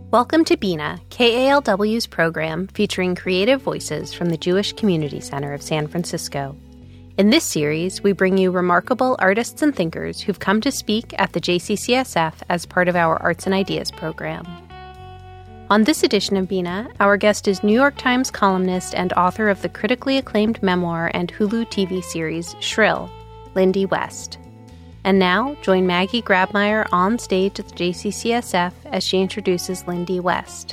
Welcome to Bina, KALW's program featuring creative voices from the Jewish Community Center of San Francisco. In this series, we bring you remarkable artists and thinkers who've come to speak at the JCCSF as part of our Arts and Ideas program. On this edition of Bina, our guest is New York Times columnist and author of the critically acclaimed memoir and Hulu TV series Shrill, Lindy West. And now, join Maggie Grabmeyer on stage at the JCCSF as she introduces Lindy West.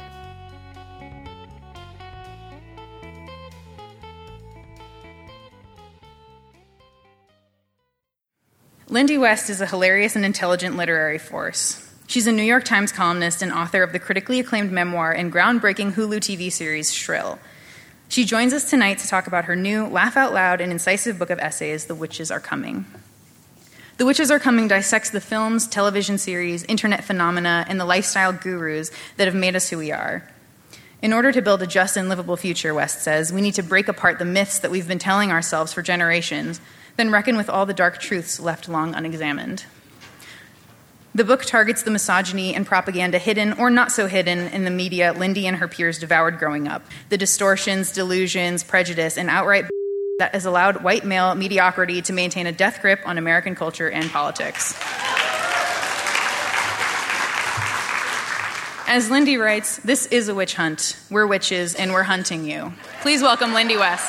Lindy West is a hilarious and intelligent literary force. She's a New York Times columnist and author of the critically acclaimed memoir and groundbreaking Hulu TV series Shrill. She joins us tonight to talk about her new, laugh-out-loud and incisive book of essays, The Witches Are Coming. The Witches Are Coming dissects the films, television series, internet phenomena, and the lifestyle gurus that have made us who we are. In order to build a just and livable future, West says, we need to break apart the myths that we've been telling ourselves for generations, then reckon with all the dark truths left long unexamined. The book targets the misogyny and propaganda hidden or not so hidden in the media Lindy and her peers devoured growing up, the distortions, delusions, prejudice, and outright that has allowed white male mediocrity to maintain a death grip on American culture and politics. As Lindy writes, this is a witch hunt. We're witches, and we're hunting you. Please welcome Lindy West.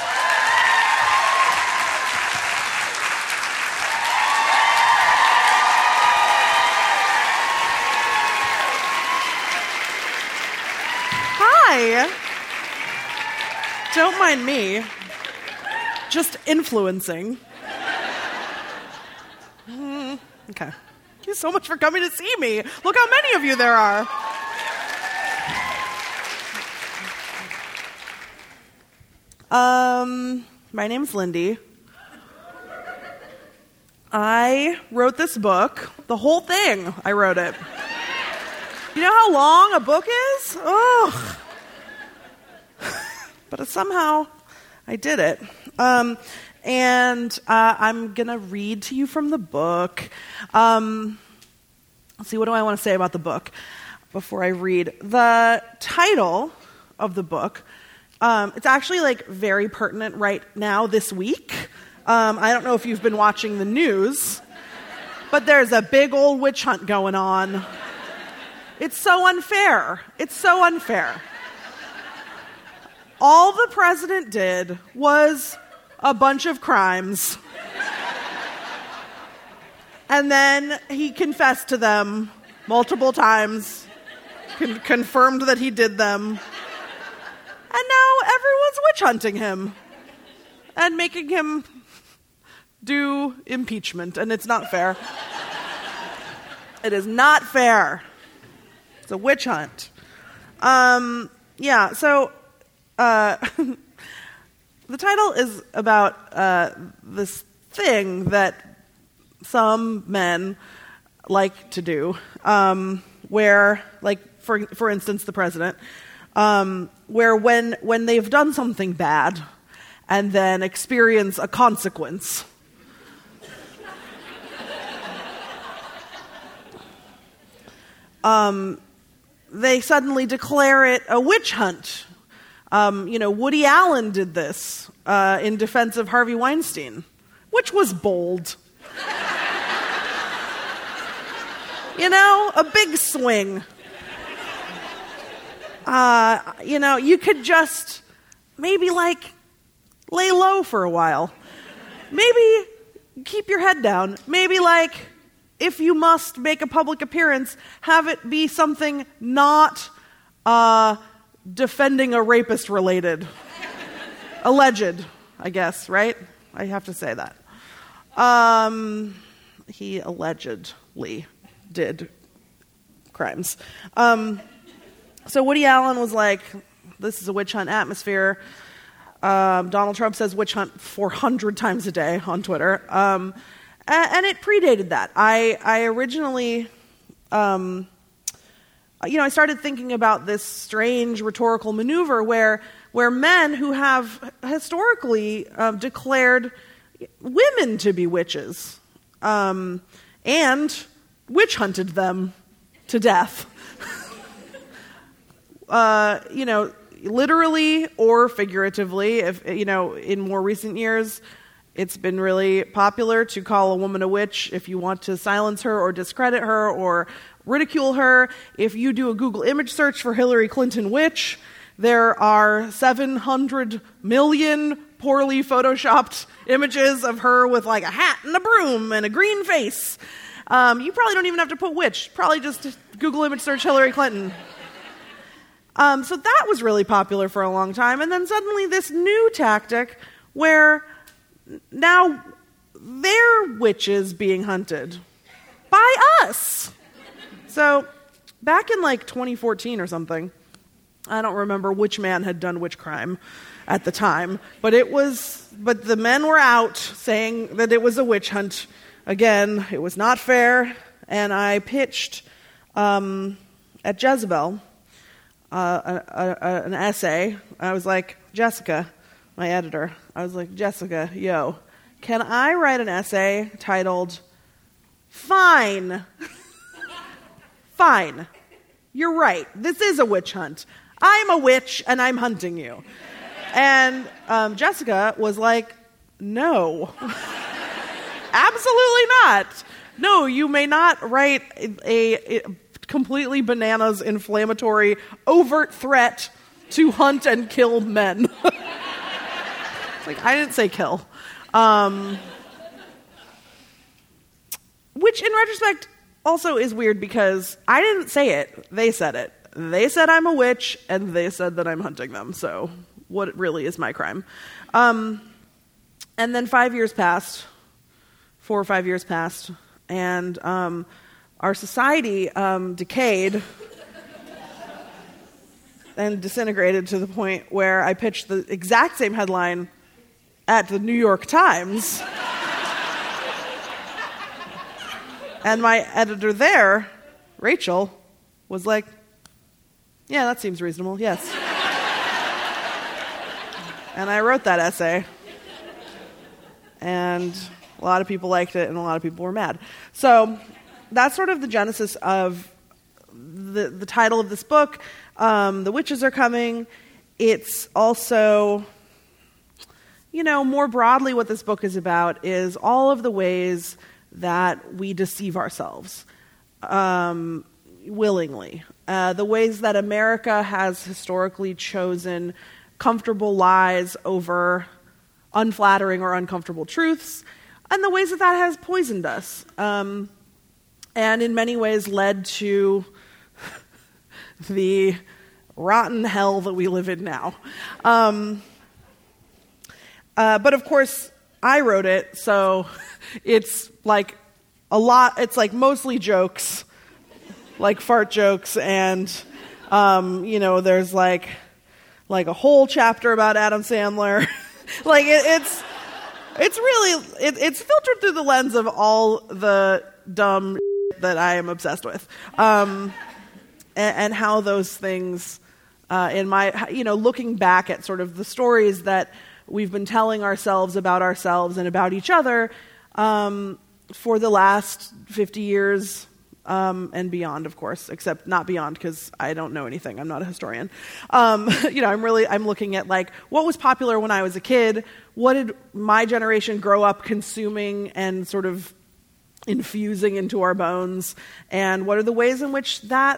Hi. Don't mind me. Just influencing. Okay. Thank you so much for coming to see me. Look how many of you there are. My name's Lindy. I wrote this book. The whole thing, I wrote it. You know how long a book is? Ugh. But somehow I did it. I'm going to read to you from the book. Let's see, what do I want to say about the book before I read? The title of the book, it's actually very pertinent right now this week. I don't know if you've been watching the news, but there's a big old witch hunt going on. It's so unfair. It's so unfair. All the president did was a bunch of crimes. And then he confessed to them multiple times, confirmed that he did them. And now everyone's witch hunting him and making him do impeachment. And it's not fair. It is not fair. It's a witch hunt. The title is about this thing that some men like to do, where, for instance, the president, where when they've done something bad and then experience a consequence, they suddenly declare it a witch hunt. Woody Allen did this in defense of Harvey Weinstein, which was bold. A big swing. You could just maybe lay low for a while. Maybe keep your head down. Maybe if you must make a public appearance, have it be something not defending a rapist related. Alleged, I guess, right? I have to say that. He allegedly did crimes. So Woody Allen was like, this is a witch hunt atmosphere. Donald Trump says witch hunt 400 times a day on Twitter. And it predated that. I originally, I started thinking about this strange rhetorical maneuver where men who have historically declared women to be witches and witch hunted them to death. literally or figuratively. If in more recent years, it's been really popular to call a woman a witch if you want to silence her or discredit her or ridicule her. If you do a Google image search for Hillary Clinton witch, there are 700 million poorly photoshopped images of her with like a hat and a broom and a green face. You probably don't even have to put witch. Probably just Google image search Hillary Clinton. So that was really popular for a long time. And then suddenly this new tactic where now they're witches being hunted by us. So back in like 2014 or something, I don't remember which man had done which crime at the time, but the men were out saying that it was a witch hunt. Again, it was not fair, and I pitched at Jezebel an essay. I was like, Jessica, my editor, I was like, Jessica, yo, can I write an essay titled, Fine, Fine, you're right, this is a witch hunt. I'm a witch, and I'm hunting you. And Jessica was like, no. Absolutely not. No, you may not write a completely bananas, inflammatory, overt threat to hunt and kill men. It's like, I didn't say kill. Which, in retrospect, also is weird because I didn't say it. They said it. They said I'm a witch, and they said that I'm hunting them. So what really is my crime? And then 5 years passed. 4 or 5 years passed. And our society decayed and disintegrated to the point where I pitched the exact same headline at the New York Times. And my editor there, Rachel, was like, yeah, that seems reasonable, yes. And I wrote that essay. And a lot of people liked it, and a lot of people were mad. So that's sort of the genesis of the title of this book. The witches are coming. It's also, more broadly what this book is about is all of the ways that we deceive ourselves willingly. The ways that America has historically chosen comfortable lies over unflattering or uncomfortable truths, and the ways that that has poisoned us, and in many ways led to the rotten hell that we live in now. But of course, I wrote it, so it's like it's like mostly jokes, like fart jokes, and there's like a whole chapter about Adam Sandler. Like it's really it's filtered through the lens of all the dumb that I am obsessed with, and how those things in my looking back at sort of the stories that we've been telling ourselves and about each other for the last 50 years and beyond, of course, except not beyond because I don't know anything. I'm not a historian. I'm looking at like what was popular when I was a kid. What did my generation grow up consuming and sort of infusing into our bones? And what are the ways in which that,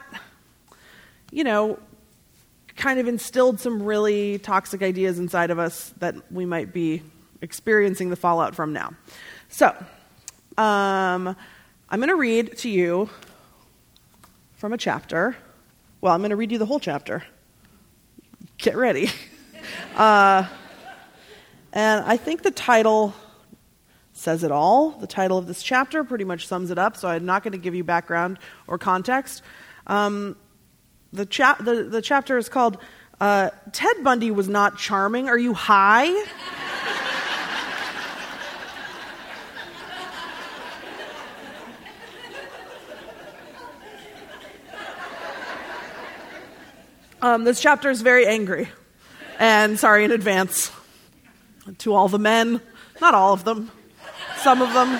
kind of instilled some really toxic ideas inside of us that we might be experiencing the fallout from now. So, I'm going to read to you from a chapter. Well, I'm going to read you the whole chapter. Get ready. And I think the title says it all. The title of this chapter pretty much sums it up, so I'm not going to give you background or context. The chapter is called Ted Bundy Was Not Charming. Are you high? This chapter is very angry, and sorry in advance to all the men, not all of them, some of them,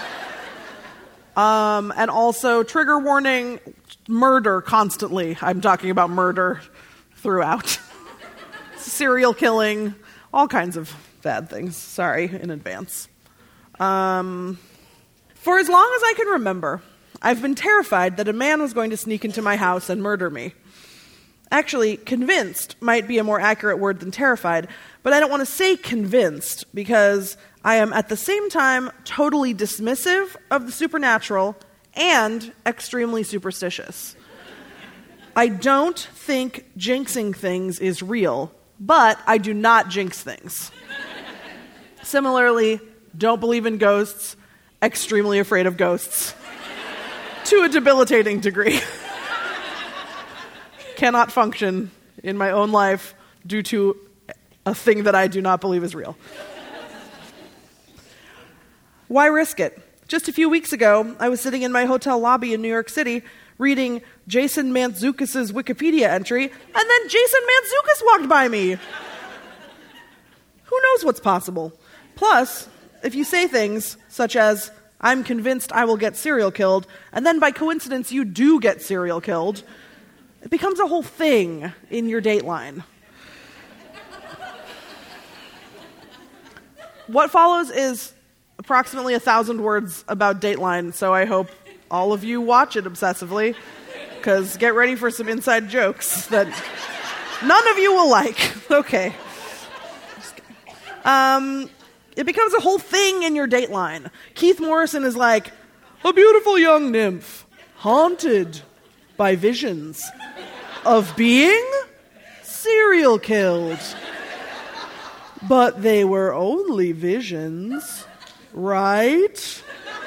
and also trigger warning, murder constantly. I'm talking about murder throughout. Serial killing, all kinds of bad things. Sorry in advance. For as long as I can remember, I've been terrified that a man was going to sneak into my house and murder me. Actually, convinced might be a more accurate word than terrified, but I don't want to say convinced because I am at the same time totally dismissive of the supernatural and extremely superstitious. I don't think jinxing things is real, but I do not jinx things. Similarly, don't believe in ghosts, extremely afraid of ghosts, to a debilitating degree. Cannot function in my own life due to a thing that I do not believe is real. Why risk it? Just a few weeks ago, I was sitting in my hotel lobby in New York City reading Jason Mantzoukas' Wikipedia entry, and then Jason Mantzoukas walked by me. Who knows what's possible? Plus, if you say things such as, I'm convinced I will get serial killed, and then by coincidence you do get serial killed, it becomes a whole thing in your Dateline. What follows is approximately 1,000 words about Dateline, so I hope all of you watch it obsessively, because get ready for some inside jokes that none of you will like. Okay. It becomes a whole thing in your Dateline. Keith Morrison is like, a beautiful young nymph, haunted by visions of being serial killed. But they were only visions, right?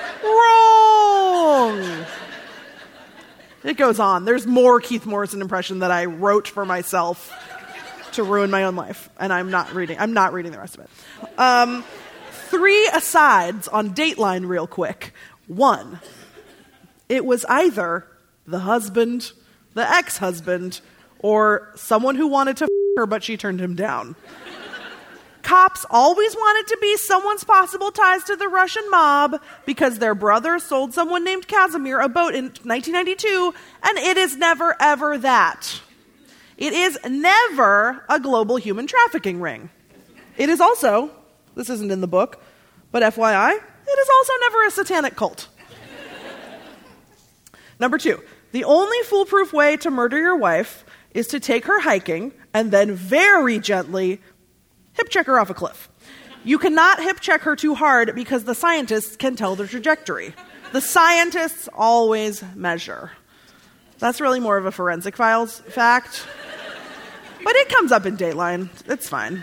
Wrong! It goes on. There's more Keith Morrison impression that I wrote for myself to ruin my own life, and I'm not reading the rest of it. 3 asides on Dateline real quick. 1, it was either the husband, the ex-husband, or someone who wanted to f*** her but she turned him down. Cops always wanted to be someone's possible ties to the Russian mob because their brother sold someone named Casimir a boat in 1992, and it is never, ever that. It is never a global human trafficking ring. It is also, this isn't in the book, but FYI, it is also never a satanic cult. Number 2, the only foolproof way to murder your wife is to take her hiking and then very gently hip check her off a cliff. You cannot hip check her too hard because the scientists can tell the trajectory. The scientists always measure. That's really more of a Forensic Files fact. But it comes up in Dateline. It's fine.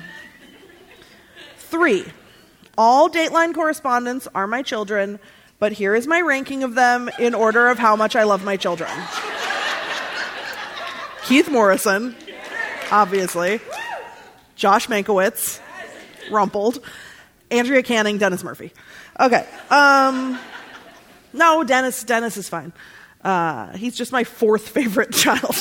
3, all Dateline correspondents are my children, but here is my ranking of them in order of how much I love my children. Keith Morrison, obviously. Josh Mankiewicz, Rumpled. Andrea Canning, Dennis Murphy. Okay. No, Dennis is fine. He's just my 4th favorite child.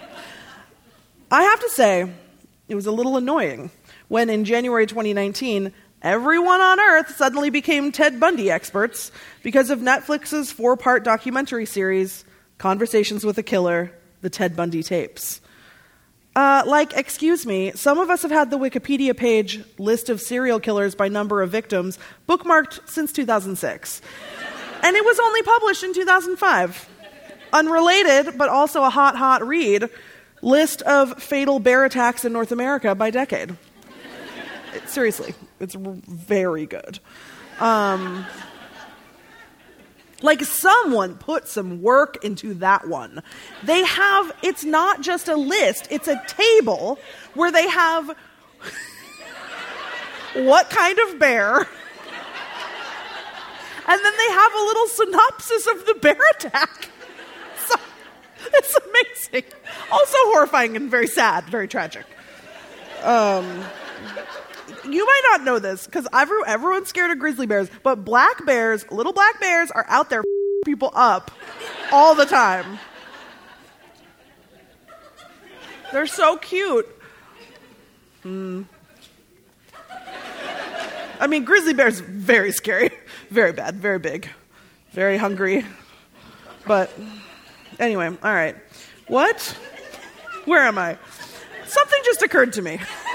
I have to say, it was a little annoying when in January 2019, everyone on Earth suddenly became Ted Bundy experts because of Netflix's 4-part documentary series, Conversations with a Killer, The Ted Bundy Tapes. Excuse me, some of us have had the Wikipedia page list of serial killers by number of victims bookmarked since 2006. And it was only published in 2005. Unrelated, but also a hot read, list of fatal bear attacks in North America by decade. Seriously, it's very good. Someone put some work into that one. It's not just a list, it's a table where they have what kind of bear, and then they have a little synopsis of the bear attack. So, it's amazing. Also horrifying and very sad, very tragic. You might not know this, because everyone's scared of grizzly bears, but little black bears are out there people up all the time. They're so cute. I mean, grizzly bears, very scary. Very bad, very big. Very hungry. But anyway, all right. What? Where am I? Something just occurred to me.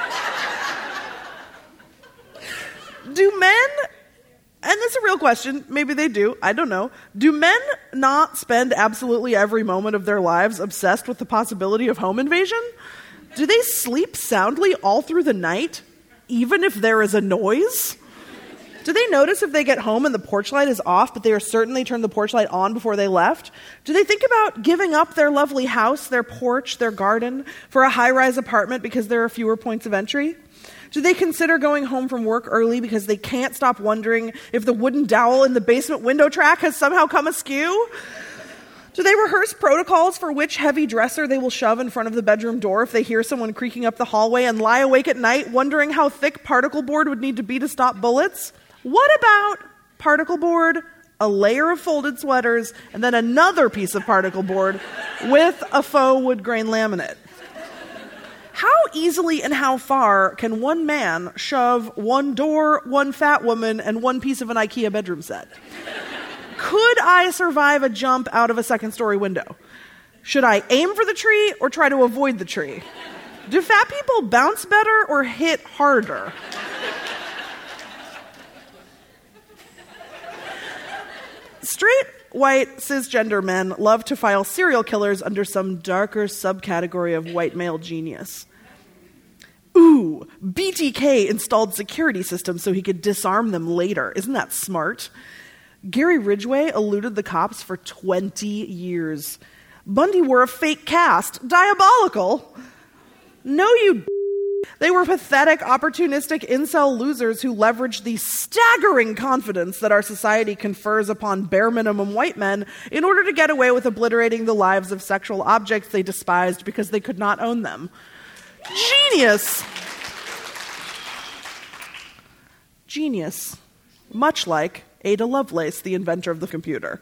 Do men, and this is a real question, maybe they do, I don't know, do men not spend absolutely every moment of their lives obsessed with the possibility of home invasion? Do they sleep soundly all through the night, even if there is a noise? Do they notice if they get home and the porch light is off, but they are certain they turned the porch light on before they left? Do they think about giving up their lovely house, their porch, their garden, for a high-rise apartment because there are fewer points of entry? Do they consider going home from work early because they can't stop wondering if the wooden dowel in the basement window track has somehow come askew? Do they rehearse protocols for which heavy dresser they will shove in front of the bedroom door if they hear someone creaking up the hallway and lie awake at night wondering how thick particle board would need to be to stop bullets? What about particle board, a layer of folded sweaters, and then another piece of particle board with a faux wood grain laminate? How easily and how far can one man shove one door, one fat woman, and one piece of an IKEA bedroom set? Could I survive a jump out of a second-story window? Should I aim for the tree or try to avoid the tree? Do fat people bounce better or hit harder? Straight, white, cisgender men love to file serial killers under some darker subcategory of white male genius. Ooh, BTK installed security systems so he could disarm them later. Isn't that smart? Gary Ridgway eluded the cops for 20 years. Bundy wore a fake cast. Diabolical. No, you They were pathetic, opportunistic incel losers who leveraged the staggering confidence that our society confers upon bare minimum white men in order to get away with obliterating the lives of sexual objects they despised because they could not own them. Genius. Genius. Much like Ada Lovelace, the inventor of the computer.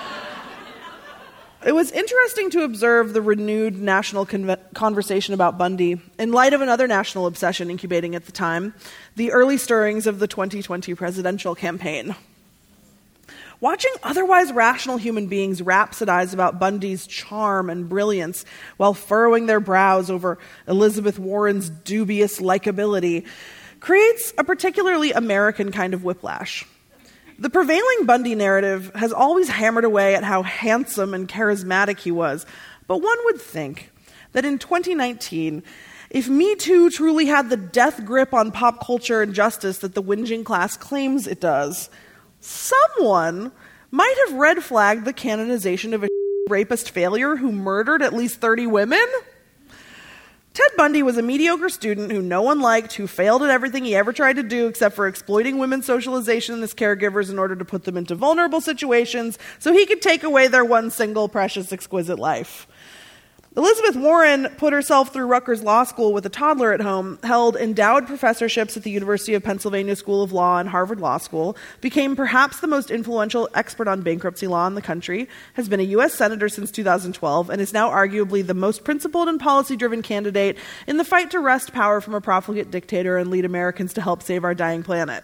It was interesting to observe the renewed national conversation about Bundy in light of another national obsession incubating at the time, the early stirrings of the 2020 presidential campaign. Watching otherwise rational human beings rhapsodize about Bundy's charm and brilliance while furrowing their brows over Elizabeth Warren's dubious likability creates a particularly American kind of whiplash. The prevailing Bundy narrative has always hammered away at how handsome and charismatic he was, but one would think that in 2019, if Me Too truly had the death grip on pop culture and justice that the whinging class claims it does, someone might have red flagged the canonization of a rapist failure who murdered at least 30 women. Ted Bundy was a mediocre student who no one liked, who failed at everything he ever tried to do except for exploiting women's socialization as caregivers in order to put them into vulnerable situations so he could take away their one single, precious, exquisite life. Elizabeth Warren put herself through Rutgers Law School with a toddler at home, held endowed professorships at the University of Pennsylvania School of Law and Harvard Law School, became perhaps the most influential expert on bankruptcy law in the country, has been a U.S. Senator since 2012, and is now arguably the most principled and policy-driven candidate in the fight to wrest power from a profligate dictator and lead Americans to help save our dying planet.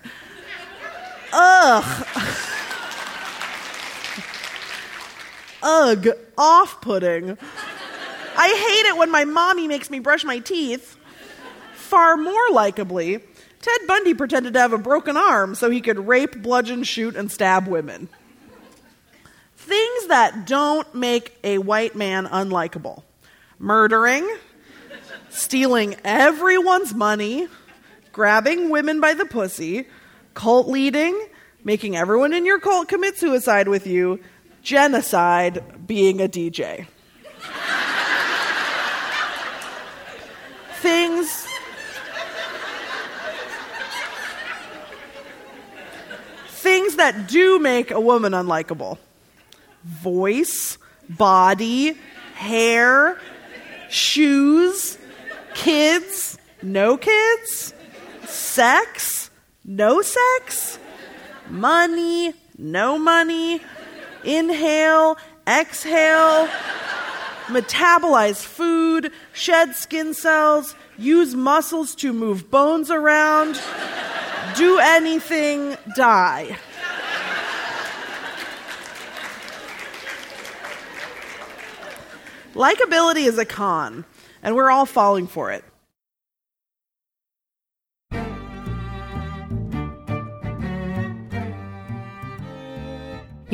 Ugh. Ugh. Off-putting. I hate it when my mommy makes me brush my teeth. Far more likably, Ted Bundy pretended to have a broken arm so he could rape, bludgeon, shoot, and stab women. Things that don't make a white man unlikable. Murdering, stealing everyone's money, grabbing women by the pussy, cult leading, making everyone in your cult commit suicide with you, genocide, being a DJ. Things that do make a woman unlikable. Voice, body, hair, shoes, kids, no kids, sex, no sex, money, no money, inhale, exhale, metabolize food, shed skin cells, use muscles to move bones around, do anything, die. Likeability is a con, and we're all falling for it.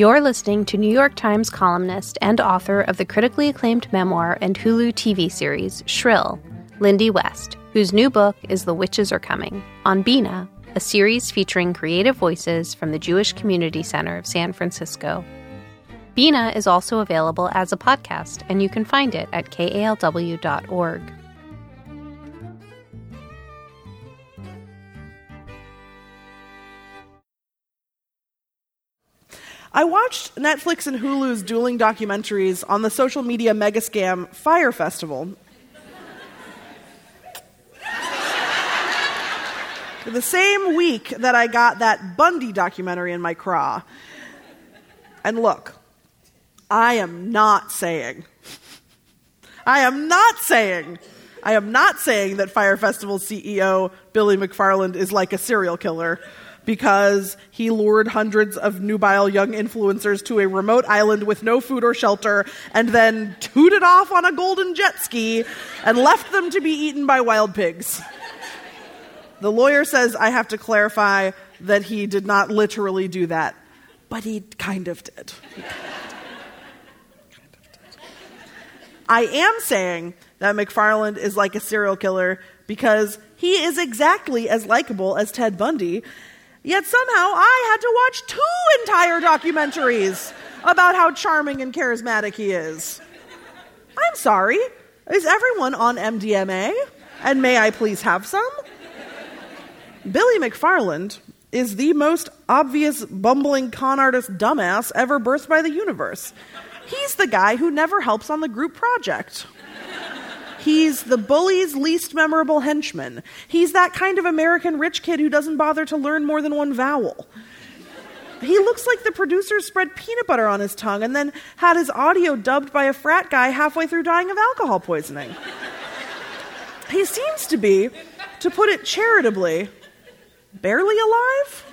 You're listening to New York Times columnist and author of the critically acclaimed memoir and Hulu TV series, Shrill, Lindy West, whose new book is The Witches Are Coming, on Bina, a series featuring creative voices from the Jewish Community Center of San Francisco. Bina is also available as a podcast, and you can find it at kalw.org. I watched Netflix and Hulu's dueling documentaries on the social media mega scam Fyre Festival. The same week that I got that Bundy documentary in my craw. And look, I am not saying that Fyre Festival CEO Billy McFarland is like a serial killer, because he lured hundreds of nubile young influencers to a remote island with no food or shelter and then tooted off on a golden jet ski and left them to be eaten by wild pigs. The lawyer says I have to clarify that he did not literally do that, but he kind of did. I am saying that McFarland is like a serial killer because he is exactly as likable as Ted Bundy. Yet somehow I had to watch 2 entire documentaries about how charming and charismatic he is. I'm sorry. Is everyone on MDMA? And may I please have some? Billy McFarland is the most obvious bumbling con artist dumbass ever birthed by the universe. He's the guy who never helps on the group project. He's the bully's least memorable henchman. He's that kind of American rich kid who doesn't bother to learn more than one vowel. He looks like the producers spread peanut butter on his tongue and then had his audio dubbed by a frat guy halfway through dying of alcohol poisoning. He seems to be, to put it charitably, barely alive?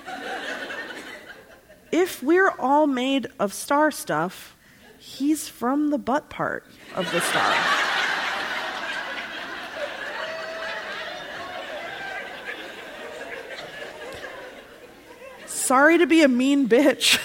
If we're all made of star stuff, he's from the butt part of the star. Sorry to be a mean bitch,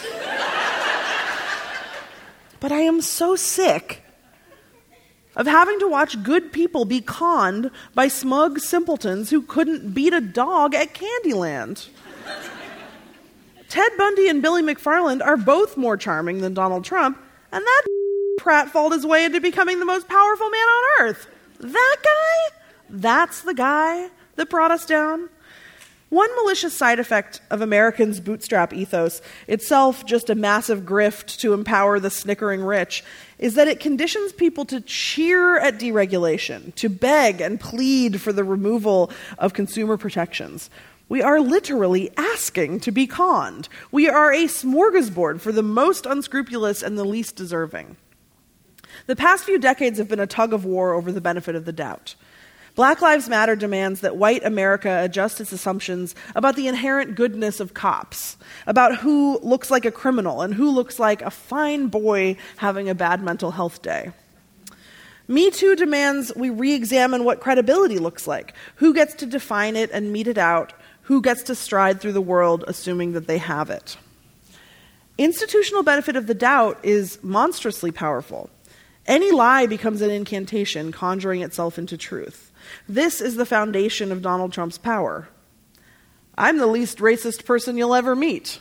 but I am so sick of having to watch good people be conned by smug simpletons who couldn't beat a dog at Candyland. Ted Bundy and Billy McFarland are both more charming than Donald Trump, and that pratfalled his way into becoming the most powerful man on earth. That guy? That's the guy that brought us down. One malicious side effect of Americans' bootstrap ethos, itself just a massive grift to empower the snickering rich, is that it conditions people to cheer at deregulation, to beg and plead for the removal of consumer protections. We are literally asking to be conned. We are a smorgasbord for the most unscrupulous and the least deserving. The past few decades have been a tug of war over the benefit of the doubt. Black Lives Matter demands that white America adjust its assumptions about the inherent goodness of cops, about who looks like a criminal and who looks like a fine boy having a bad mental health day. Me Too demands we re-examine what credibility looks like, who gets to define it and mete it out, who gets to stride through the world assuming that they have it. Institutional benefit of the doubt is monstrously powerful. Any lie becomes an incantation conjuring itself into truth. This is the foundation of Donald Trump's power. I'm the least racist person you'll ever meet.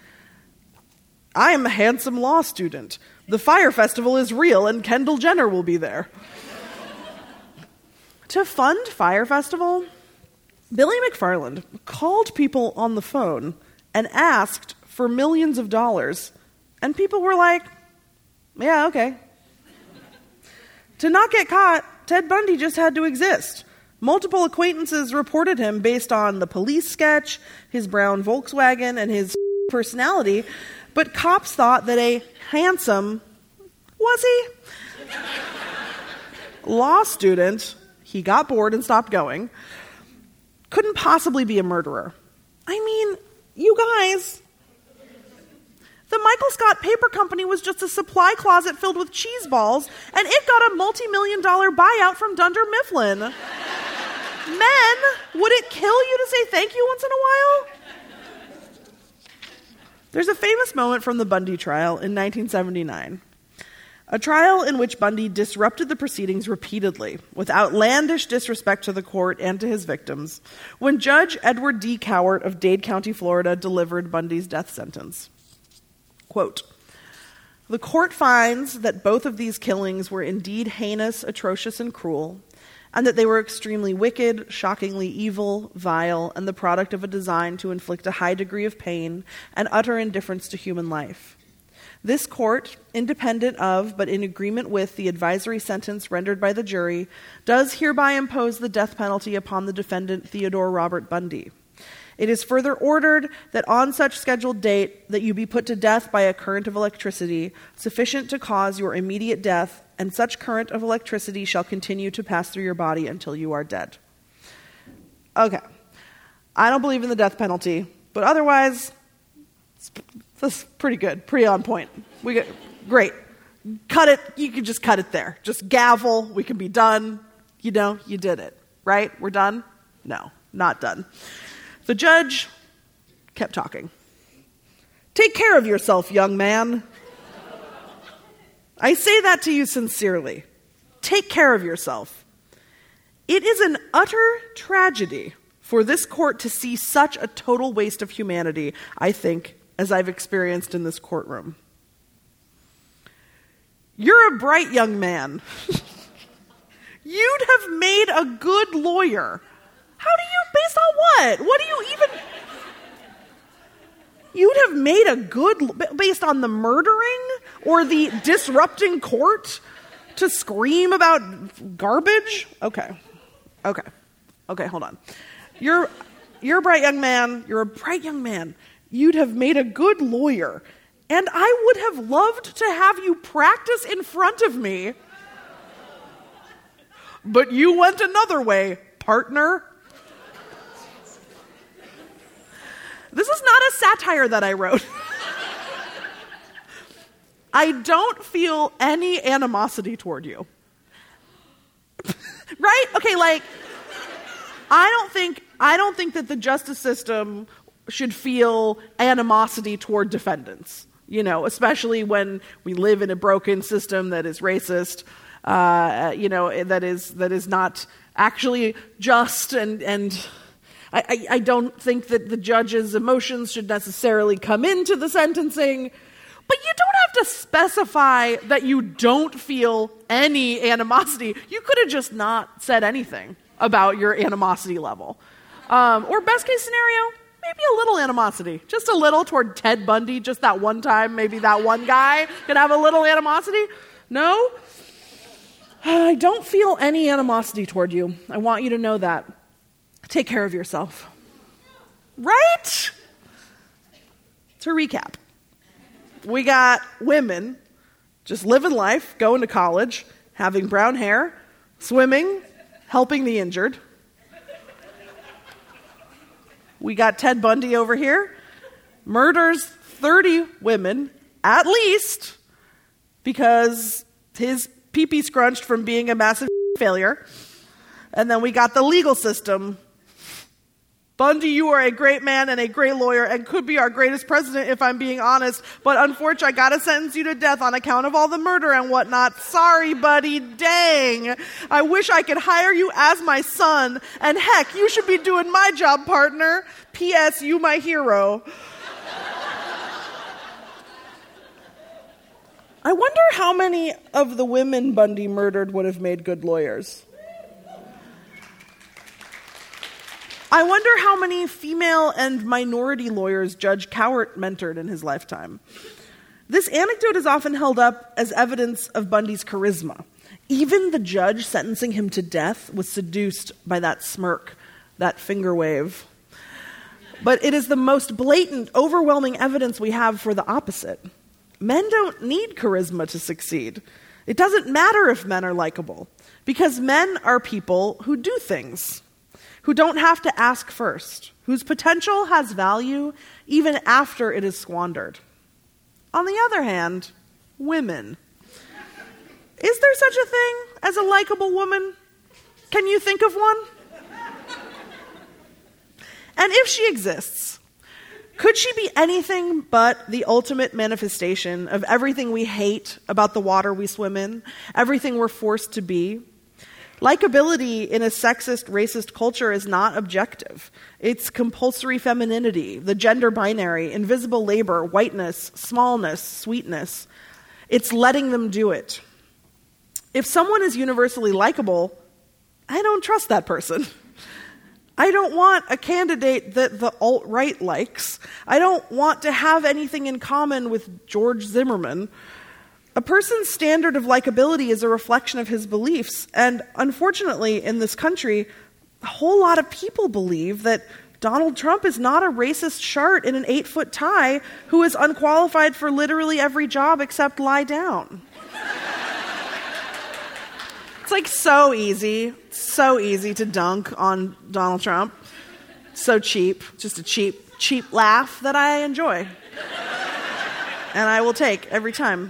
I am a handsome law student. The Fyre Festival is real and Kendall Jenner will be there. To fund Fyre Festival, Billy McFarland called people on the phone and asked for millions of dollars, and people were like, yeah, okay. To not get caught, Ted Bundy just had to exist. Multiple acquaintances reported him based on the police sketch, his brown Volkswagen, and his personality, but cops thought that a handsome, was he? Law student, he got bored and stopped going, couldn't possibly be a murderer. I mean, you guys, the Michael Scott Paper Company was just a supply closet filled with cheese balls, and it got a multi-million-dollar buyout from Dunder Mifflin. Men, would it kill you to say thank you once in a while? There's a famous moment from the Bundy trial in 1979. A trial in which Bundy disrupted the proceedings repeatedly, with outlandish disrespect to the court and to his victims, when Judge Edward D. Cowart of Dade County, Florida, delivered Bundy's death sentence. Quote, "The court finds that both of these killings were indeed heinous, atrocious, and cruel, and that they were extremely wicked, shockingly evil, vile, and the product of a design to inflict a high degree of pain and utter indifference to human life. This court, independent of but in agreement with the advisory sentence rendered by the jury, does hereby impose the death penalty upon the defendant Theodore Robert Bundy. It is further ordered that on such scheduled date that you be put to death by a current of electricity sufficient to cause your immediate death, and such current of electricity shall continue to pass through your body until you are dead." Okay. I don't believe in the death penalty, but otherwise, that's pretty good, pretty on point. Great. Cut it. You can just cut it there. Just gavel. We can be done. You did it, right? We're done? No, not done. The judge kept talking. "Take care of yourself, young man. I say that to you sincerely. Take care of yourself. It is an utter tragedy for this court to see such a total waste of humanity, I think, as I've experienced in this courtroom. You're a bright young man. You'd have made a good lawyer. How do you, based on what? What do you even... You'd have made a good, based on the murdering or the disrupting court to scream about garbage? Okay, hold on. You're a bright young man. You're a bright young man. You'd have made a good lawyer. And I would have loved to have you practice in front of me. But you went another way, partner. This is not a satire that I wrote. I don't feel any animosity toward you. Right? Okay, like, I don't think that the justice system should feel animosity toward defendants, especially when we live in a broken system that is racist, that is not actually just, and I don't think that the judge's emotions should necessarily come into the sentencing, but you don't have to specify that you don't feel any animosity. You could have just not said anything about your animosity level. Or best case scenario, maybe a little animosity. Just a little toward Ted Bundy, just that one time, maybe that one guy could have a little animosity. No? I don't feel any animosity toward you. I want you to know that. Take care of yourself. Right? To recap, we got women just living life, going to college, having brown hair, swimming, helping the injured. We got Ted Bundy over here, murders 30 women, at least, because his pee-pee scrunched from being a massive failure. And then we got the legal system. Bundy, you are a great man and a great lawyer and could be our greatest president if I'm being honest, but unfortunately I gotta sentence you to death on account of all the murder and whatnot. Sorry, buddy, dang. I wish I could hire you as my son, and heck, you should be doing my job, partner. P.S. You my hero. I wonder how many of the women Bundy murdered would have made good lawyers. I wonder how many female and minority lawyers Judge Cowart mentored in his lifetime. This anecdote is often held up as evidence of Bundy's charisma. Even the judge sentencing him to death was seduced by that smirk, that finger wave. But it is the most blatant, overwhelming evidence we have for the opposite. Men don't need charisma to succeed. It doesn't matter if men are likable, because men are people who do things, who don't have to ask first, whose potential has value even after it is squandered. On the other hand, women. Is there such a thing as a likable woman? Can you think of one? And if she exists, Could she be anything but the ultimate manifestation of everything we hate about the water we swim in, everything we're forced to be? Likability in a sexist, racist culture is not objective. It's compulsory femininity, the gender binary, invisible labor, whiteness, smallness, sweetness. It's letting them do it. If someone is universally likable, I don't trust that person. I don't want a candidate that the alt-right likes. I don't want to have anything in common with George Zimmerman. A person's standard of likability is a reflection of his beliefs, and unfortunately, in this country, a whole lot of people believe that Donald Trump is not a racist shart in an 8-foot tie who is unqualified for literally every job except lie down. It's like so easy to dunk on Donald Trump. So cheap, just a cheap laugh that I enjoy. And I will take every time.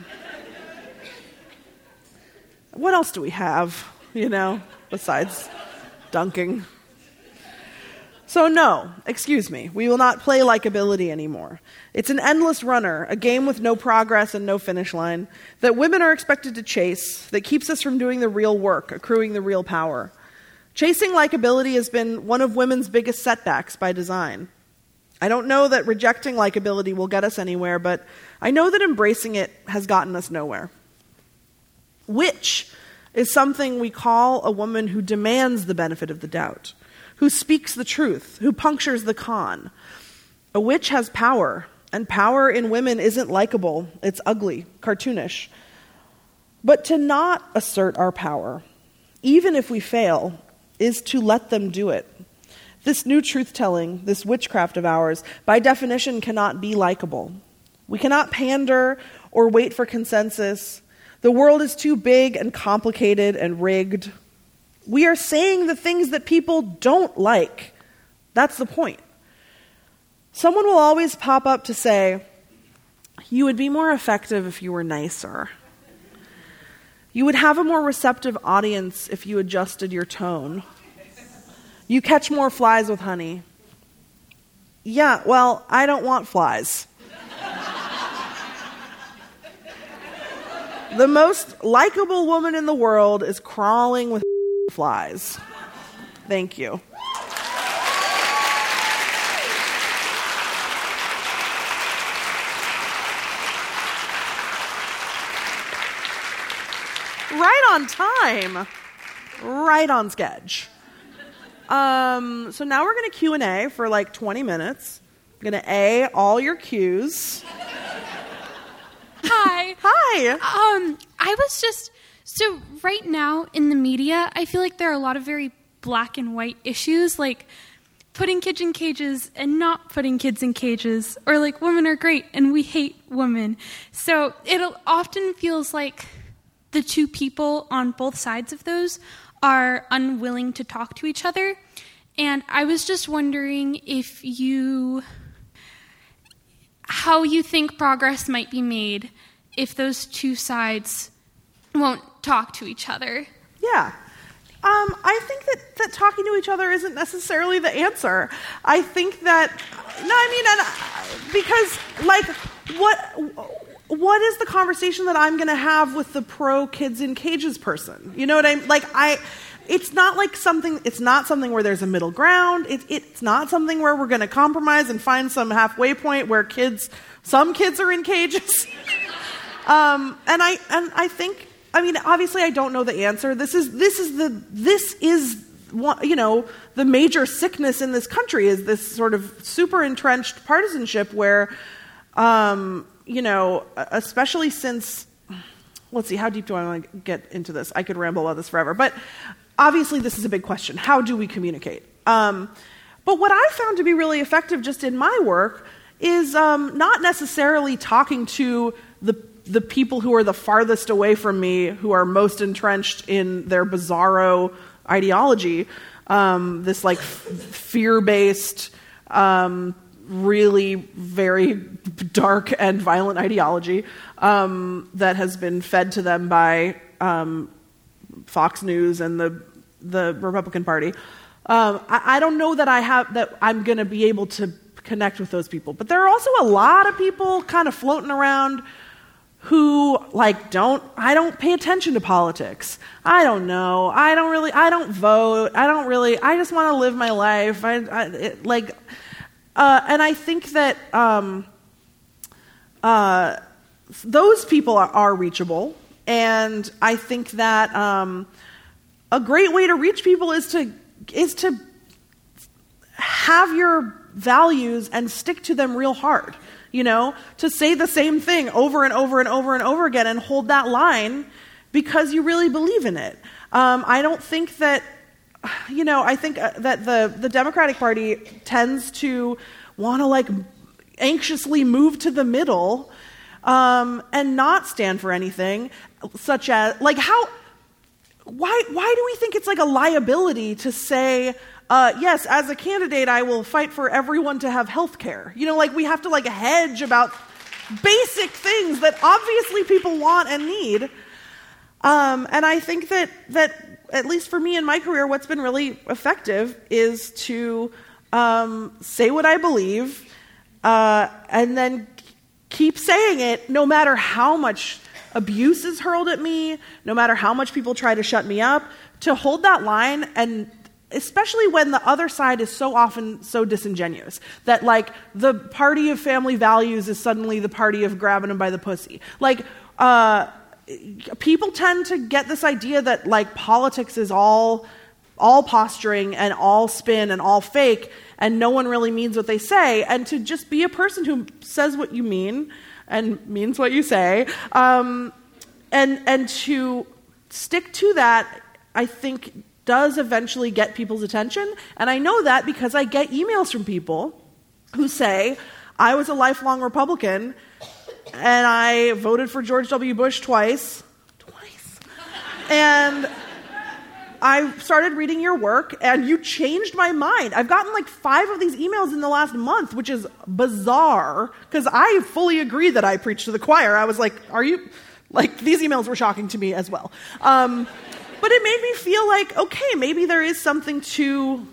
What else do we have, besides dunking? So no, excuse me, we will not play likability anymore. It's an endless runner, a game with no progress and no finish line, that women are expected to chase, that keeps us from doing the real work, accruing the real power. Chasing likability has been one of women's biggest setbacks by design. I don't know that rejecting likability will get us anywhere, but I know that embracing it has gotten us nowhere. Witch is something we call a woman who demands the benefit of the doubt, who speaks the truth, who punctures the con. A witch has power, and power in women isn't likable, it's ugly, cartoonish. But to not assert our power, even if we fail, is to let them do it. This new truth-telling, this witchcraft of ours, by definition cannot be likable. We cannot pander or wait for consensus. The world is too big and complicated and rigged. We are saying the things that people don't like. That's the point. Someone will always pop up to say, you would be more effective if you were nicer. You would have a more receptive audience if you adjusted your tone. You catch more flies with honey. Yeah, well, I don't want flies. The most likable woman in the world is crawling with flies. Thank you. Right on time. Right on sketch. So now we're going to Q&A for like 20 minutes. I'm going to A all your Q's. Hi. Hi. So right now in the media, I feel like there are a lot of very black and white issues, like putting kids in cages and not putting kids in cages, or like women are great and we hate women. So it often feels like the two people on both sides of those are unwilling to talk to each other. And I was just wondering how you think progress might be made if those two sides won't talk to each other. Yeah. I think that talking to each other isn't necessarily the answer. I think that, because, like, what is the conversation that I'm going to have with the pro-kids in cages person? You know what it's not like something, it's not something where there's a middle ground. It's not something where we're going to compromise and find some halfway point where some kids are in cages. And I think, obviously I don't know the answer. This is the major sickness in this country is this sort of super entrenched partisanship where, especially since, let's see, how deep do I want to get into this? I could ramble about this forever, but obviously this is a big question. How do we communicate? But what I found to be really effective just in my work is not necessarily talking to the people who are the farthest away from me, who are most entrenched in their bizarro ideology, this like fear-based, really very dark and violent ideology that has been fed to them by Fox News and the Republican Party. I don't know that I'm going to be able to connect with those people. But there are also a lot of people kind of floating around who like I don't pay attention to politics. I don't know. I don't vote. I just want to live my life. And I think that those people are reachable. And I think that a great way to reach people is to have your values and stick to them real hard. To say the same thing over and over and over and over again and hold that line because you really believe in it. I don't think that, I think that the Democratic Party tends to want to anxiously move to the middle and not stand for anything, such as, why do we think it's a liability to say, yes, as a candidate, I will fight for everyone to have health care. We have to hedge about basic things that obviously people want and need. And I think that at least for me in my career, what's been really effective is to say what I believe and then keep saying it no matter how much abuse is hurled at me, no matter how much people try to shut me up, to hold that line, and especially when the other side is so often so disingenuous that the party of family values is suddenly the party of grabbing them by the pussy. People tend to get this idea that politics is all posturing and all spin and all fake and no one really means what they say, and to just be a person who says what you mean and means what you say, and to stick to that, I think does eventually get people's attention. And I know that because I get emails from people who say, I was a lifelong Republican and I voted for George W. Bush twice, and I started reading your work and you changed my mind. I've gotten 5 of these emails in the last month, which is bizarre because I fully agree that I preach to the choir. I was are you, these emails were shocking to me as well. But it made me feel okay, maybe there is something to,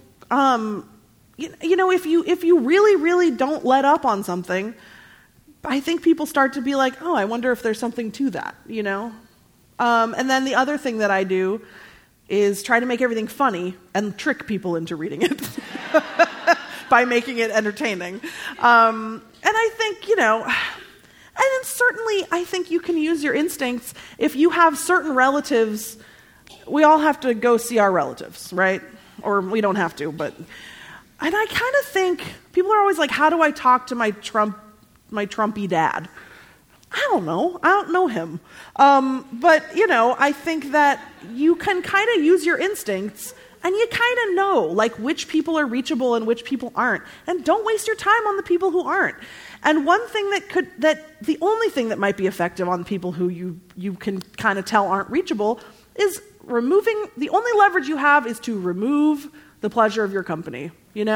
if you really, really don't let up on something, I think people start to be oh, I wonder if there's something to that, And then the other thing that I do is try to make everything funny and trick people into reading it by making it entertaining. And I think, and then certainly I think you can use your instincts if you have certain relatives. We all have to go see our relatives, right? Or we don't have to, but... And I kind of think, people are always how do I talk to my Trumpy dad? I don't know. I don't know him. But, I think that you can kind of use your instincts, and you kind of know, which people are reachable and which people aren't. And don't waste your time on the people who aren't. And one thing the only thing that might be effective on people who you can kind of tell aren't reachable is the only leverage you have is to remove the pleasure of your company.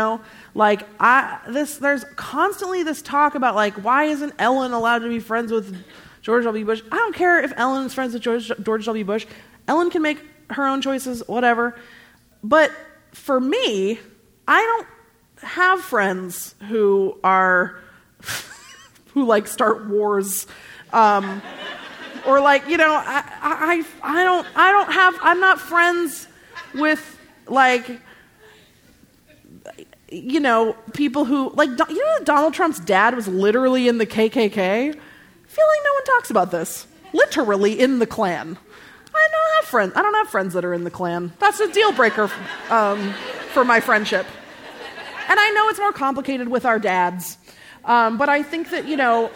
There's constantly this talk about why isn't Ellen allowed to be friends with George W. Bush? I don't care if Ellen is friends with George W. Bush. Ellen can make her own choices, whatever. But for me, I don't have friends who are who start wars. Or I'm not friends with people who Donald Trump's dad was literally in the KKK. I feel no one talks about this. Literally in the Klan. I don't have friends that are in the Klan. That's a deal breaker for my friendship. And I know it's more complicated with our dads, but I think that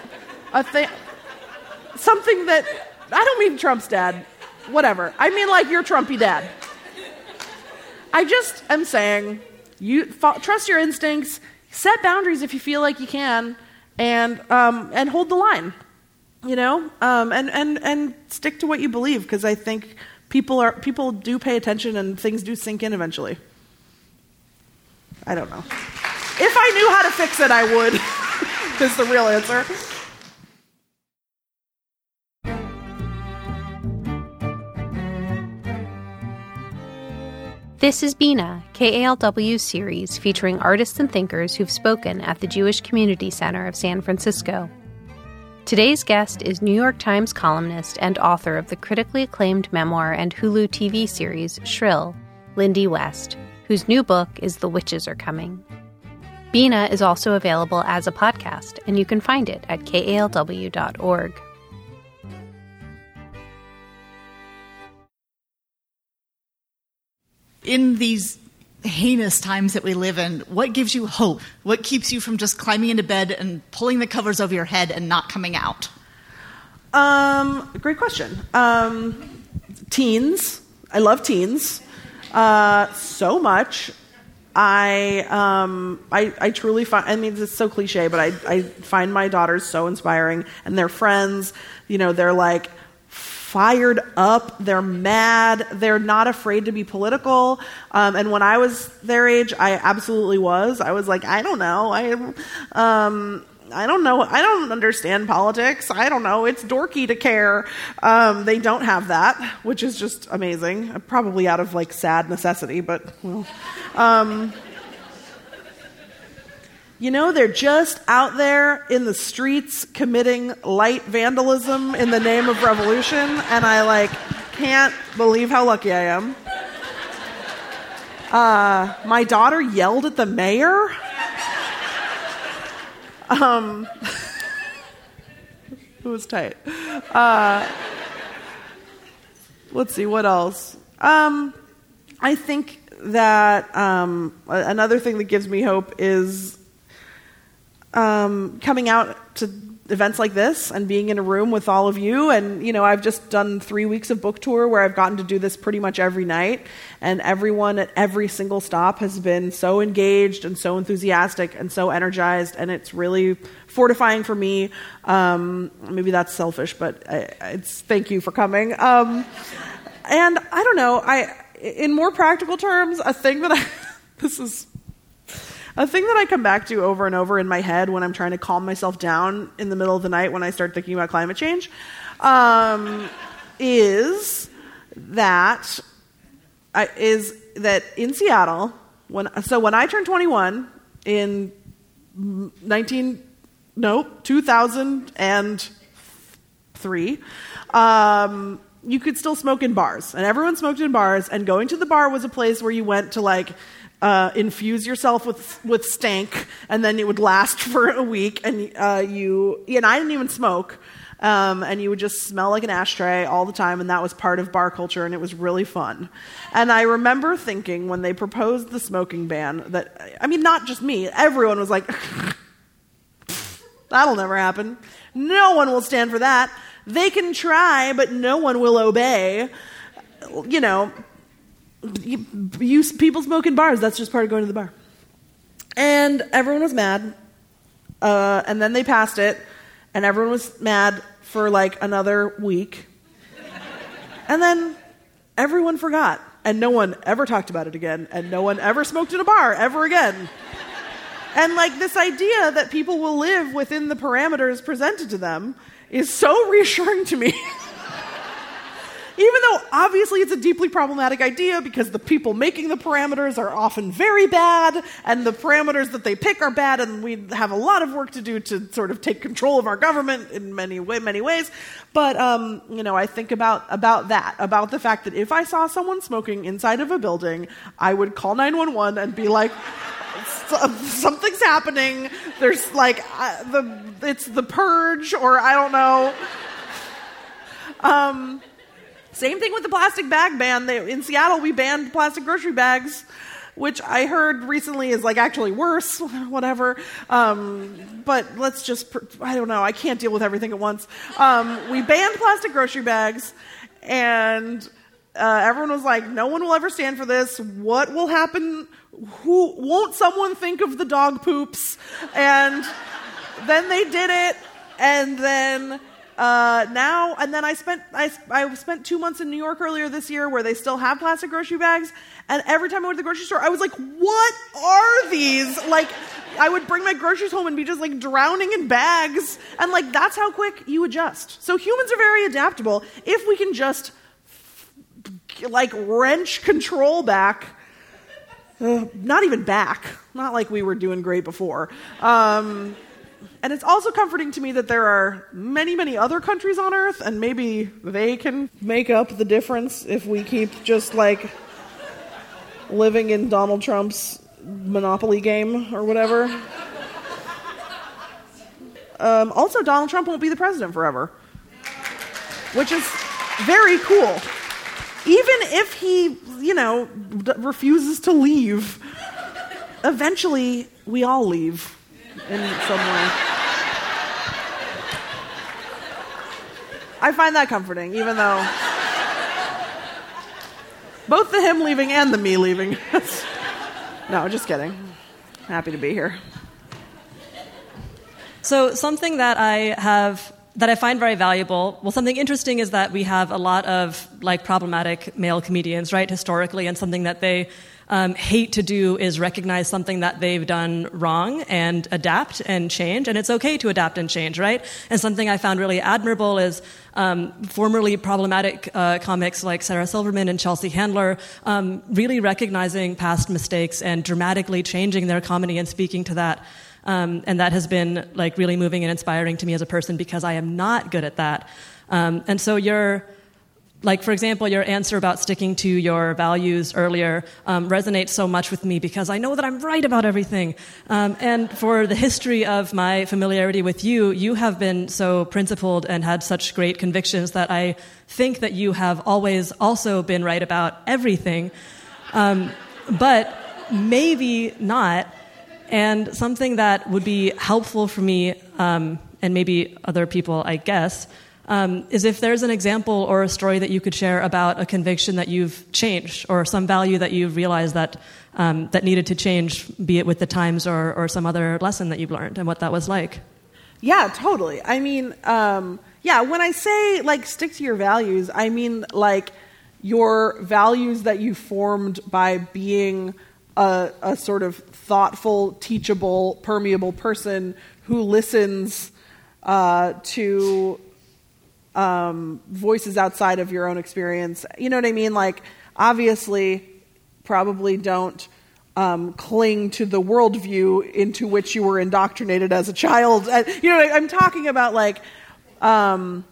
something that, I don't mean Trump's dad, whatever. I mean your Trumpy dad. I just am saying, trust your instincts, set boundaries if you feel like you can, and hold the line, and stick to what you believe, because I think people do pay attention and things do sink in eventually. I don't know. If I knew how to fix it, I would, is the real answer. This is Bina, KALW's series featuring artists and thinkers who've spoken at the Jewish Community Center of San Francisco. Today's guest is New York Times columnist and author of the critically acclaimed memoir and Hulu TV series Shrill, Lindy West, whose new book is The Witches Are Coming. Bina is also available as a podcast, and you can find it at kalw.org. In these heinous times that we live in, what gives you hope? What keeps you from just climbing into bed and pulling the covers over your head and not coming out? Great question. Teens. I love teens so much. I truly find, I mean, it's so cliche, but I find my daughters so inspiring, and their friends, they're like fired up, they're mad, they're not afraid to be political. And when I was their age, I absolutely was. I was like, I don't know. I don't know. I don't understand politics. I don't know. It's dorky to care. They don't have that, which is just amazing. Probably out of sad necessity, but well. They're just out there in the streets committing light vandalism in the name of revolution, and I can't believe how lucky I am. My daughter yelled at the mayor. It was tight. Let's see, what else? I think that another thing that gives me hope is coming out to events like this and being in a room with all of you. And, I've just done 3 weeks of book tour where I've gotten to do this pretty much every night. And everyone at every single stop has been so engaged and so enthusiastic and so energized. And it's really fortifying for me. Maybe that's selfish, but it's thank you for coming. And I don't know, in more practical terms, a thing that I come back to over and over in my head when I'm trying to calm myself down in the middle of the night when I start thinking about climate change, is that in Seattle, when I turned 21 in 2003, you could still smoke in bars, and everyone smoked in bars, and going to the bar was a place where you went to infuse yourself with stank, and then it would last for a week, and I didn't even smoke, and you would just smell like an ashtray all the time, and that was part of bar culture, and it was really fun. And I remember thinking when they proposed the smoking ban that, not just me, everyone was like, that'll never happen. No one will stand for that. They can try, but no one will obey. People smoke in bars. That's just part of going to the bar. And everyone was mad. And then they passed it. And everyone was mad for another week. And then everyone forgot. And no one ever talked about it again. And no one ever smoked in a bar ever again. And this idea that people will live within the parameters presented to them is so reassuring to me. Even though obviously it's a deeply problematic idea because the people making the parameters are often very bad, and the parameters that they pick are bad, and we have a lot of work to do to sort of take control of our government in many ways. But I think about that, about the fact that if I saw someone smoking inside of a building, I would call 911 and be like, something's happening. There's it's the purge, or I don't know. Same thing with the plastic bag ban. In Seattle, we banned plastic grocery bags, which I heard recently is actually worse, whatever. But let's just, I don't know, I can't deal with everything at once. We banned plastic grocery bags, and everyone was like, no one will ever stand for this. What will happen? Won't someone think of the dog poops? And then they did it, and then I spent 2 months in New York earlier this year where they still have plastic grocery bags, and every time I went to the grocery store, I was like, what are these? I would bring my groceries home and be just drowning in bags, and that's how quick you adjust. So humans are very adaptable. If we can just wrench control back, not even back. Not like we were doing great before. And it's also comforting to me that there are many, many other countries on Earth, and maybe they can make up the difference if we keep just like living in Donald Trump's Monopoly game or whatever. Also, Donald Trump won't be the president forever, which is very cool. Even if he, refuses to leave, eventually we all leave in some way. I find that comforting, even though both the him leaving and the me leaving. No, just kidding. Happy to be here. So something that I find very valuable, something interesting is that we have a lot of problematic male comedians, right, historically, and something that they hate to do is recognize something that they've done wrong and adapt and change, and it's okay to adapt and change, right? And something I found really admirable is formerly problematic comics like Sarah Silverman and Chelsea Handler really recognizing past mistakes and dramatically changing their comedy and speaking to that. And that has been really moving and inspiring to me as a person because I am not good at that. And so for example, your answer about sticking to your values earlier resonates so much with me because I know that I'm right about everything. And for the history of my familiarity with you, you have been so principled and had such great convictions that I think that you have always also been right about everything. But maybe not. And something that would be helpful for me, and maybe other people, I guess, is if there's an example or a story that you could share about a conviction that you've changed or some value that you've realized that needed to change, be it with the times or some other lesson that you've learned and what that was like. Yeah, totally. I mean, when I say, stick to your values, I mean, your values that you formed by being a sort of thoughtful, teachable, permeable person who listens to voices outside of your own experience. You know what I mean? Obviously, probably don't cling to the worldview into which you were indoctrinated as a child. I'm talking about no,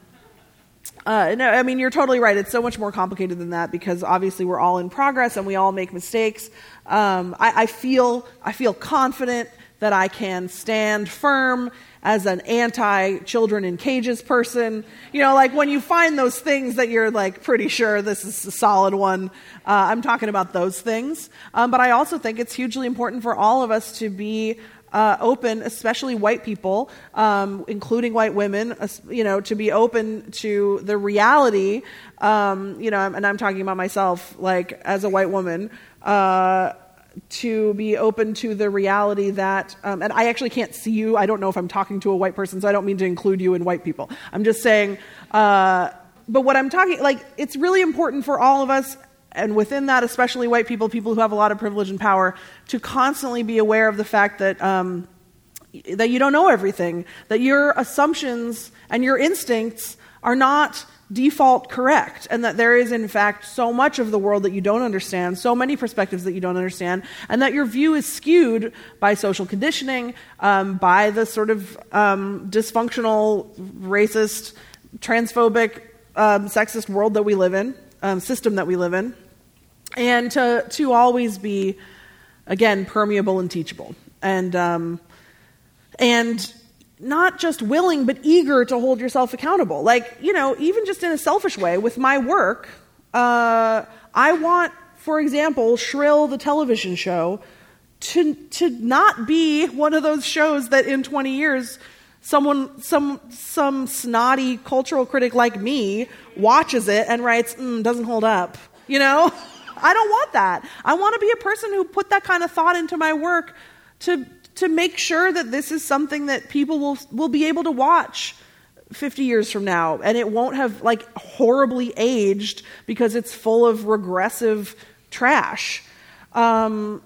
I mean, you're totally right. It's so much more complicated than that because obviously we're all in progress and we all make mistakes. I feel confident that I can stand firm as an anti-children in cages person. When you find those things that you're pretty sure this is a solid one, I'm talking about those things. But I also think it's hugely important for all of us to be open, especially white people, including white women, to be open to the reality, and I'm talking about myself, as a white woman, to be open to the reality that, and I actually can't see you. I don't know if I'm talking to a white person, so I don't mean to include you in white people. I'm just saying, but what I'm talking, it's really important for all of us, and within that, especially white people who have a lot of privilege and power, to constantly be aware of the fact that that you don't know everything, that your assumptions and your instincts are not default correct, and that there is, in fact, so much of the world that you don't understand, so many perspectives that you don't understand, and that your view is skewed by social conditioning, by the sort of dysfunctional, racist, transphobic, sexist world that we live in, system that we live in, and to always be, again, permeable and teachable, and not just willing, but eager to hold yourself accountable. Even just in a selfish way, with my work, I want, for example, Shrill, the television show, to not be one of those shows that in 20 years, some snotty cultural critic like me watches it and writes, doesn't hold up. I don't want that. I want to be a person who put that kind of thought into my work to make sure that this is something that people will be able to watch 50 years from now, and it won't have horribly aged because it's full of regressive trash. Let's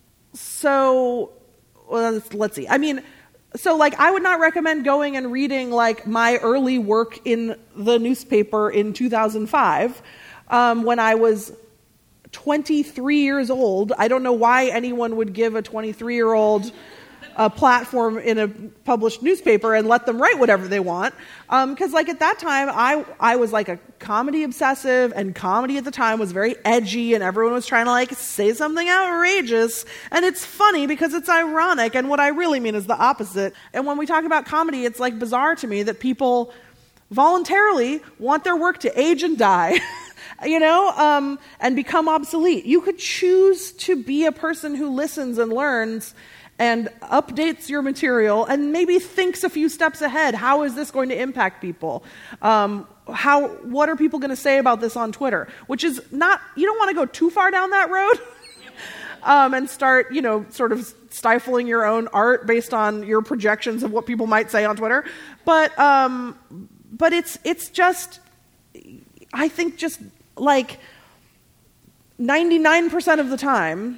see. I mean, I would not recommend going and reading my early work in the newspaper in 2005 when I was 23 years old. I don't know why anyone would give a 23-year-old a platform in a published newspaper and let them write whatever they want. Because like at that time, I was like a comedy obsessive, and comedy at the time was very edgy, and everyone was trying to like say something outrageous. And it's funny because it's ironic, and what I really mean is the opposite. And when we talk about comedy, it's like bizarre to me that people voluntarily want their work to age and die. And become obsolete. You could choose to be a person who listens and learns and updates your material and maybe thinks a few steps ahead. How is this going to impact people? What are people going to say about this on Twitter? Which is not, you don't want to go too far down that road and start, sort of stifling your own art based on your projections of what people might say on Twitter. But it's just, I think just like 99% of the time,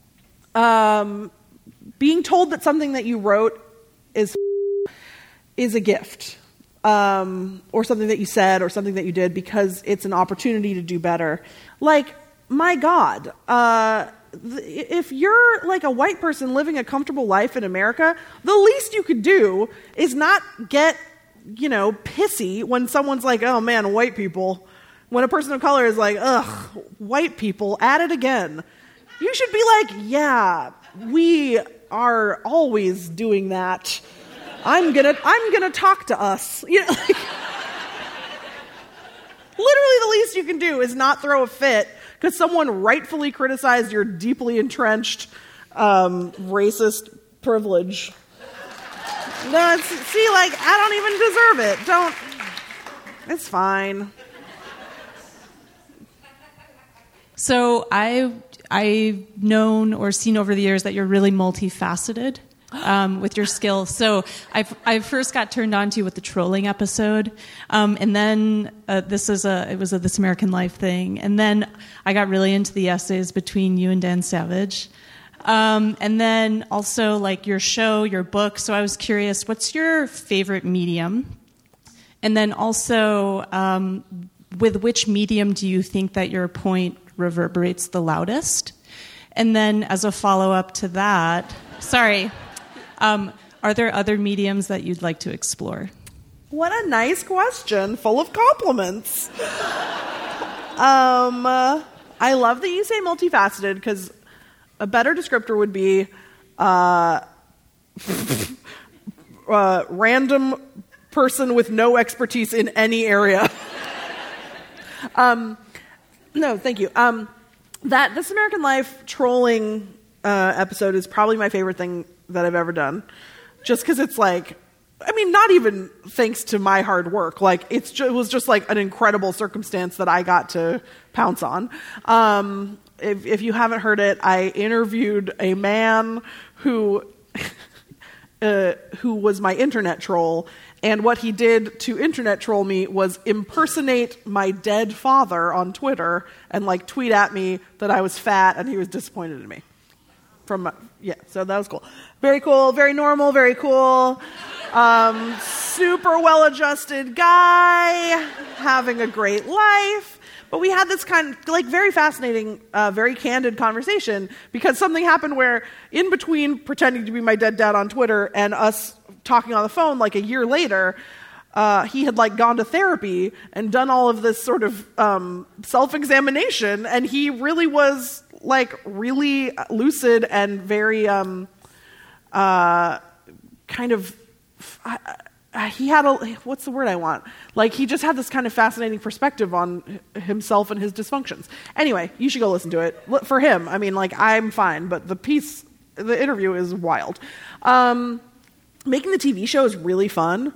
being told that something that you wrote is a gift, or something that you said or something that you did because it's an opportunity to do better. Like, my God, if you're like a white person living a comfortable life in America, the least you could do is not get, pissy when someone's like, oh man, white people. When a person of color is like, ugh, white people, at it again. You should be like, yeah, we are always doing that. I'm gonna talk to us. Literally the least you can do is not throw a fit because someone rightfully criticized your deeply entrenched racist privilege. No, I don't even deserve it. It's fine. So I've known or seen over the years that you're really multifaceted with your skills. So I first got turned on to you with the trolling episode, and then it was a This American Life thing, and then I got really into the essays between you and Dan Savage, and then also like your show, your book. So I was curious, what's your favorite medium? And then also, with which medium do you think that your point reverberates the loudest? And then as a follow-up to that, are there other mediums that you'd like to explore? What a nice question, full of compliments. I love that you say multifaceted, because a better descriptor would be random person with no expertise in any area. No, thank you. That This American Life trolling episode is probably my favorite thing that I've ever done. Just because it's like, not even thanks to my hard work. Like, it was just like an incredible circumstance that I got to pounce on. If you haven't heard it, I interviewed a man who was my internet troll. And what he did to internet troll me was impersonate my dead father on Twitter and like tweet at me that I was fat and he was disappointed in me. So that was cool. Very cool, very normal, very cool. Super well-adjusted guy, having a great life. But we had this kind of like very fascinating, very candid conversation because something happened where in between pretending to be my dead dad on Twitter and us talking on the phone like a year later, he had like gone to therapy and done all of this sort of self-examination, and he really was like really lucid and very kind of he had what's the word I want? Like, he just had this kind of fascinating perspective on himself and his dysfunctions. Anyway, you should go listen to it. For him, I'm fine, but the interview is wild. Making the TV show is really fun.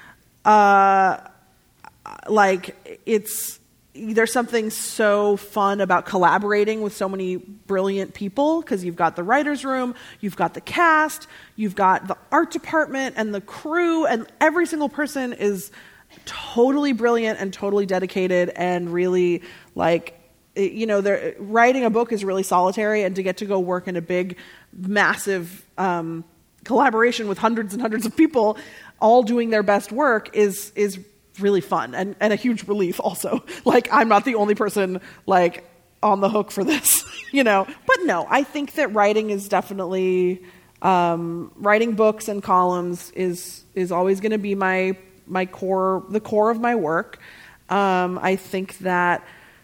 There's something so fun about collaborating with so many brilliant people, because you've got the writer's room, you've got the cast, you've got the art department and the crew, and every single person is totally brilliant and totally dedicated and really writing a book is really solitary, and to get to go work in a big, massive collaboration with hundreds and hundreds of people all doing their best work is really fun and a huge relief also. Like, I'm not the only person on the hook for this, But no, I think that writing is definitely writing books and columns is always going to be the core of my work. I think that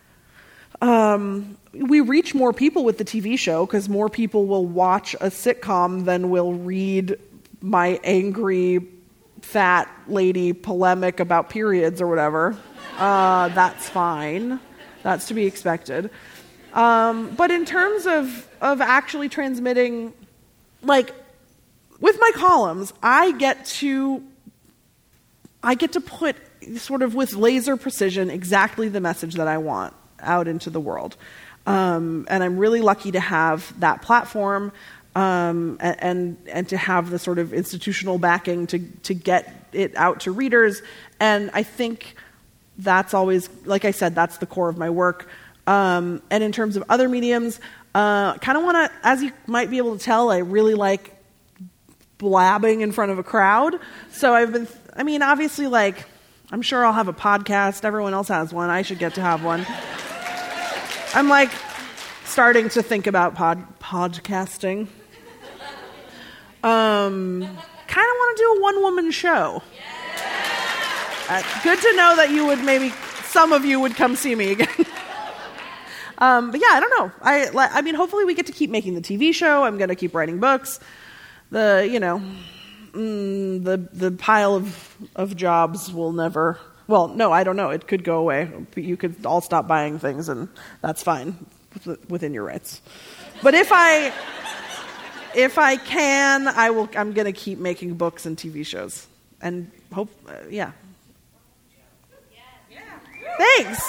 we reach more people with the TV show because more people will watch a sitcom than will read my angry fat lady polemic about periods or whatever. That's fine. That's to be expected. But in terms of actually transmitting, like with my columns, I get to put sort of with laser precision exactly the message that I want out into the world. And I'm really lucky to have that platform and to have the sort of institutional backing to get it out to readers. And I think that's always, like I said, that's the core of my work. And in terms of other mediums, kind of want to, as you might be able to tell, I really like blabbing in front of a crowd. So obviously, like, I'm sure I'll have a podcast. Everyone else has one. I should get to have one. I'm like starting to think about podcasting. Kind of want to do a one-woman show. Good to know that some of you would come see me again. But yeah, I don't know. I mean, hopefully we get to keep making the TV show. I'm going to keep writing books. The pile of jobs will never. Well, no, I don't know. It could go away. You could all stop buying things, and that's fine within your rights. But if I can, I'm going to keep making books and TV shows, and hope. Yeah. Thanks.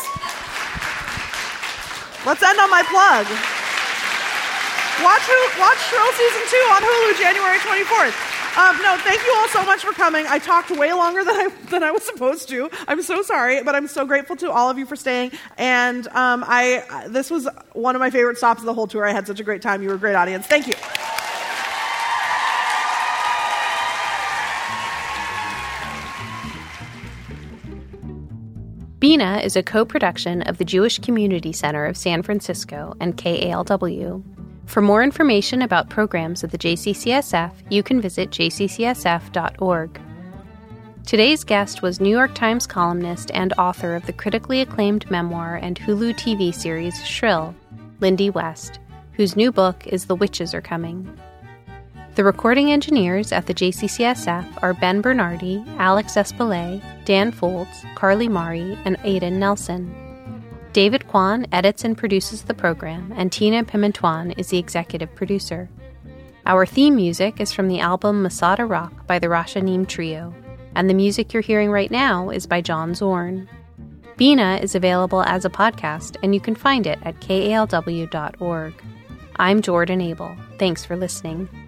Let's end on my plug. Watch Shrill Season 2 on Hulu, January 24th. No, thank you all so much for coming. I talked way longer than I was supposed to. I'm so sorry, but I'm so grateful to all of you for staying. And this was one of my favorite stops of the whole tour. I had such a great time. You were a great audience. Thank you. Bina is a co-production of the Jewish Community Center of San Francisco and KALW. For more information about programs at the JCCSF, you can visit jccsf.org. Today's guest was New York Times columnist and author of the critically acclaimed memoir and Hulu TV series Shrill, Lindy West, whose new book is The Witches Are Coming. The recording engineers at the JCCSF are Ben Bernardi, Alex Espelay, Dan Foltz, Carly Mari, and Aidan Nelson. David Kwan edits and produces the program, and Tina Pimentuan is the executive producer. Our theme music is from the album Masada Rock by the Rashanim Trio, and the music you're hearing right now is by John Zorn. Bina is available as a podcast, and you can find it at kalw.org. I'm Jordan Abel. Thanks for listening.